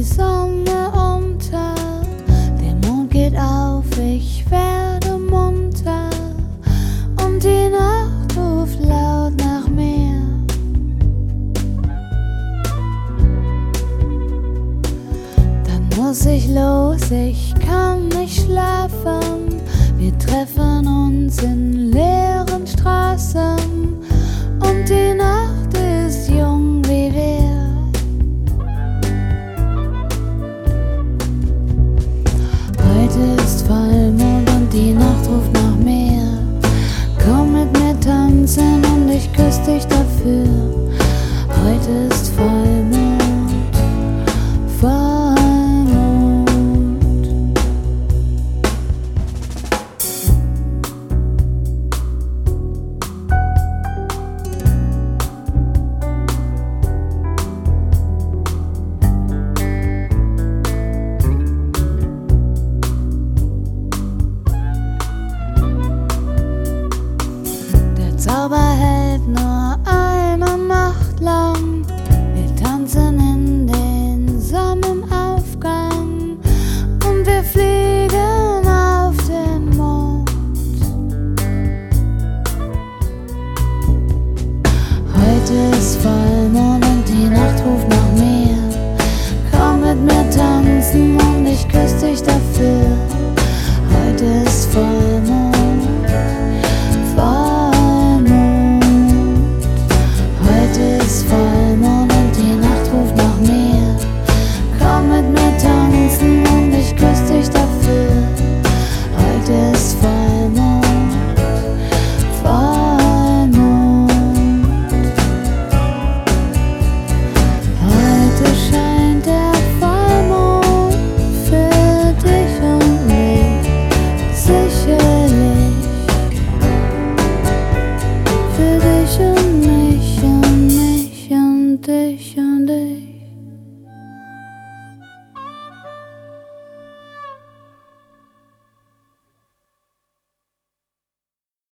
Sonne unter, der Mond geht auf, ich werde munter und die Nacht ruft laut nach mir. Dann muss ich los, ich kann nicht schlafen. Wir treffen uns in leeren Straßen und die Nacht ist jung wie wir. Heute ist Vollmond und die Nacht ruft nach mehr. Komm mit mir tanzen und ich küss dich dafür. Heute ist Vollmond, Vollmond. Zauber hält nur eine Nacht lang. Wir tanzen in den Sonnenaufgang und wir fliegen auf den Mond. Heute ist Vollmond und die Nacht ruft nach mehr. Komm mit mir tanzen und ich küss dich dafür. Heute ist Vollmond, Vollmond und die Nacht ruft nach mir. Komm mit mir tanzen und ich küss dich dafür. Heute ist Vollmond, Vollmond. Heute scheint der Vollmond für dich und mich, sicherlich. Für dich und mich und dich und